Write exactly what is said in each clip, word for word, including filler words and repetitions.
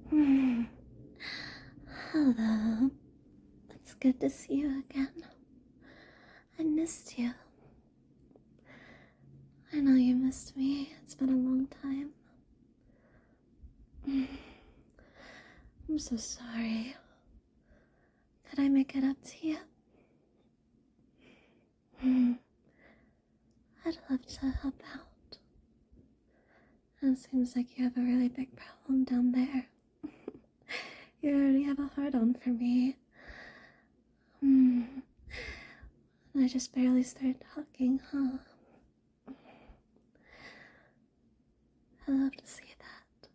Hmm. Hello. It's good to see you again. I missed you. I know you missed me. It's been a long time. I'm so sorry. Could I make it up to you? Hmm. I'd love to help out. It seems like you have a really big problem down there. You already have a hard on for me. Hmm. I just barely started talking, huh? I love to see that.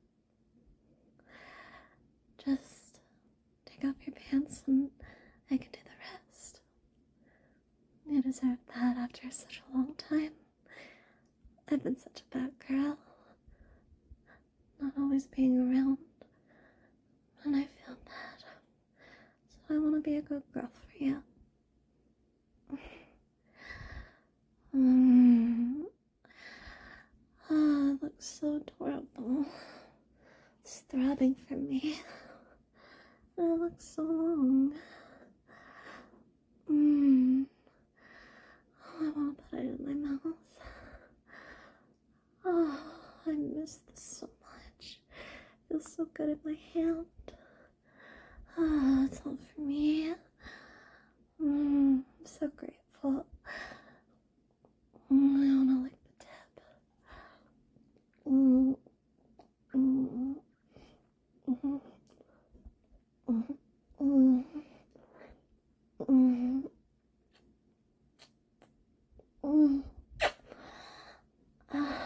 Just take off your pants and I can do the rest. You deserve that after such a long time. I've been such a bad girl. Not always being around. And I feel bad. So I want to be a good girl for you. Mm. Oh, it looks so adorable. It's throbbing for me. And it looks so long. Mmm. Oh, I want to put it in my mouth. Oh, I miss this so much. It feels so good in my hand. Oh, it's all for me. Mm, I'm so grateful. Mm, I want to lick the tip. Mm, mm, mm, mm, mm, mm, mm. Ah.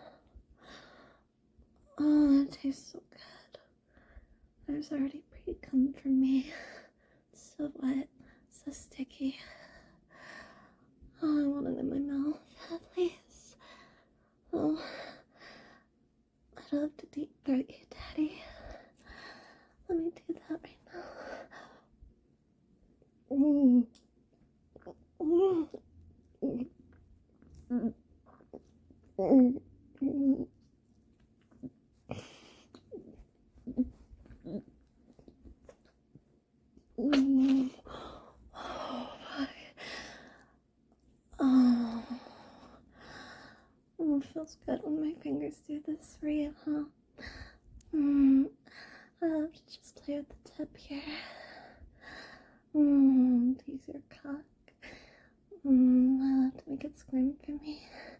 Oh, it tastes so good. There's already pre-cum for me. It's so wet, so sticky. Oh, I want it in my mouth, please. Oh, I'd love to deep throat you, Daddy. Let me do that right now. Mm. Mm. Mm. Mm. Mm. Mm. Mm. Oh, my. Oh. Oh, it feels good when my fingers do this for you, huh? Mm. I love to just play with the tip here. Mm. Tease your cock. Mm. I love to make it squirm for me.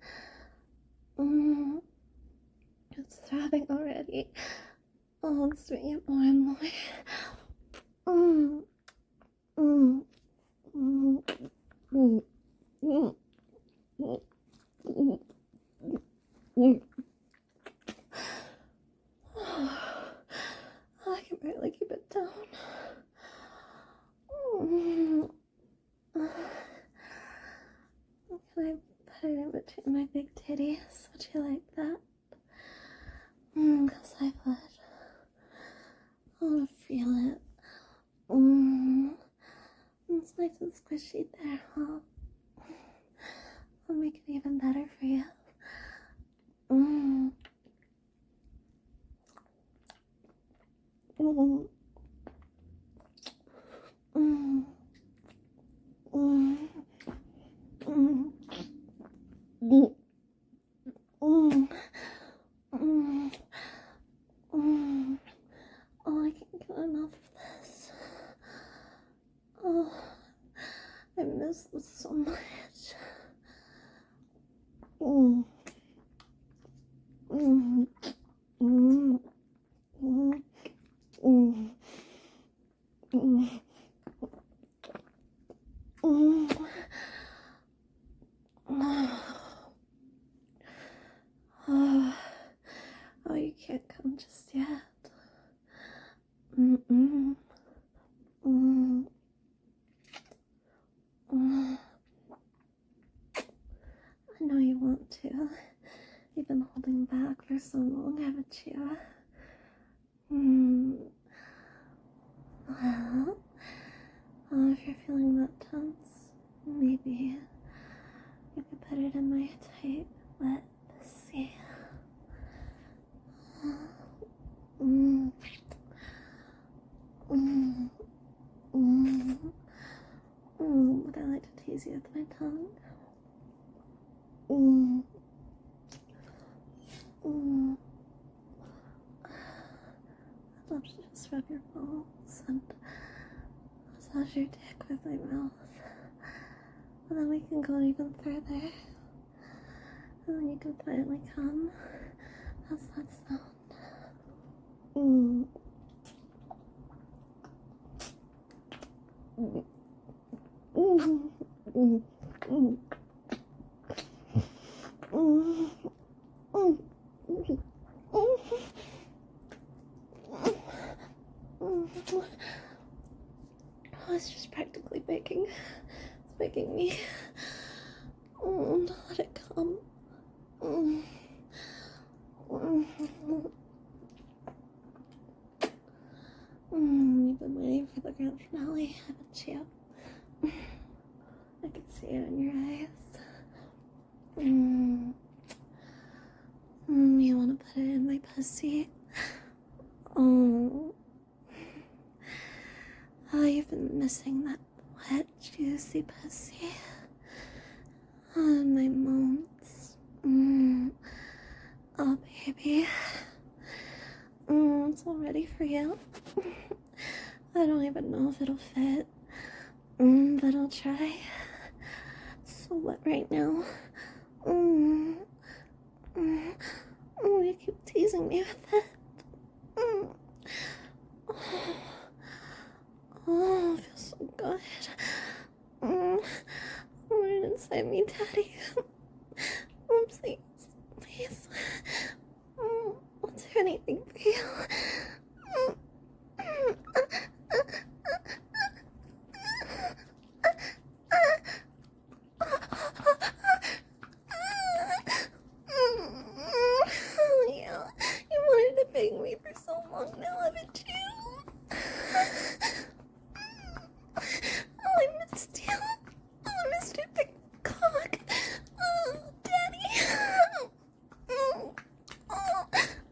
Mm. It's throbbing already. Oh, let's doing it more and more. Mm. Mm. Mm. Mm. Mm. Mm. Mm. Mm. I can barely keep it down. Mm. Can I put it in between my big titties? Would you like that? Mm, cause I would. I wanna feel it. Mm. It's nice and squishy there, huh? I'll make it even better for you. Mm. Mm. Mm. Mm. Mm. Mm. Mm. Mm. Mm. Oh, I can't get enough of this. Oh, I miss this so much. Mm. Mm. Mm. Mm. Mm. Mm. Mm. Oh, oh, you can't come just yet. Mm-mm. Mm. Mm. I know you want to. You've been holding back for so long, haven't you? Mm. Well, well, if you're feeling that tense, maybe you could put it in my tight, wet pussy. Mm. tongue. Mm. Mm. I'd love to just rub your balls and massage your dick with my mouth. And then we can go even further. And then you can finally come. How's that sound? Mm. Mm. Mm. Mm. Mm. Mm. Mm. Mm. Oh, it's just practically baking. It's making me mm, let it come. Mm. Mm. Mm, you've been waiting for the grand finale, haven't you? I can see it in your eyes. Mm. Mm, you want to put it in my pussy? Oh. Oh, you've been missing that wet, juicy pussy. Oh, my moans. Mm. Oh, baby. Mm, it's all ready for you. I don't even know if it'll fit. Mm, but I'll try. It's so wet right now. Mm. Mm. Oh, you keep teasing me with it. Mm. Oh. Oh, it feels so good. Mm. Oh, right inside me, Daddy. Oh, please. Please. Mm. I'll do anything for you. Mm. Yeah, you wanted to bang me for so long now, haven't you? Oh, I missed you. Oh, I missed your big cock. Oh, Daddy. Oh. Oh.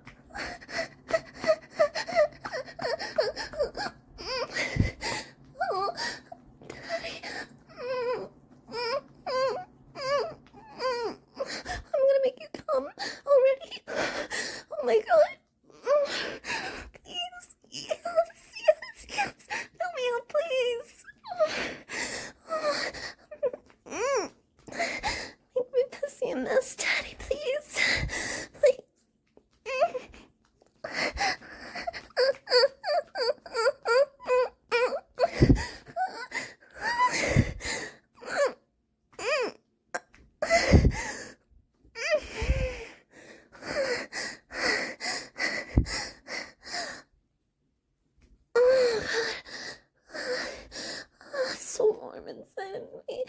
Oh, Daddy. I'm gonna make you come already. Oh my god. Please. Yes, yes, yes. Fill me out, please. Make me pussy a mess, Daddy, please. Please. Oh, it's so warm inside of me.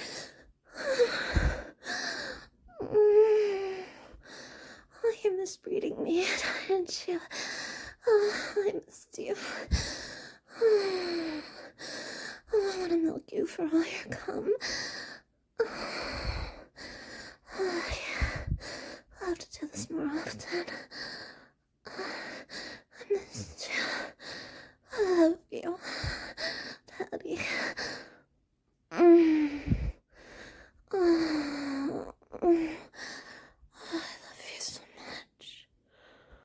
Mm. Oh, you missed breeding me, didn't you? Oh, I missed you. Oh, I want to milk you for all your cum. Oh, yeah. I'll have to do this more often.